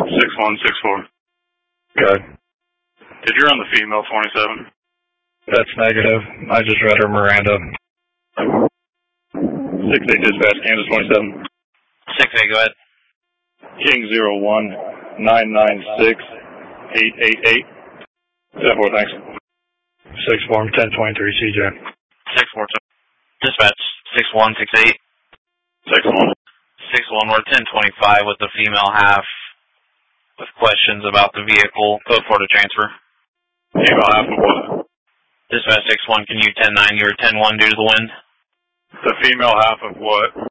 6164. Good. Did you run the female 27? That's negative. I just read her Miranda. 6-8 dispatch, Kansas 27. 6-8, go ahead. King 01-996-888. 10-4, thanks. 6-4, 1023 CJ. 6-4, dispatch, 6168. 6-1. 6-1, we're 1025 with the female half with questions about the vehicle. Code 4 to transfer. Female half of what? Dispatch 6-1, can you 10-9, you were 10-1 due to the wind? The female half of what?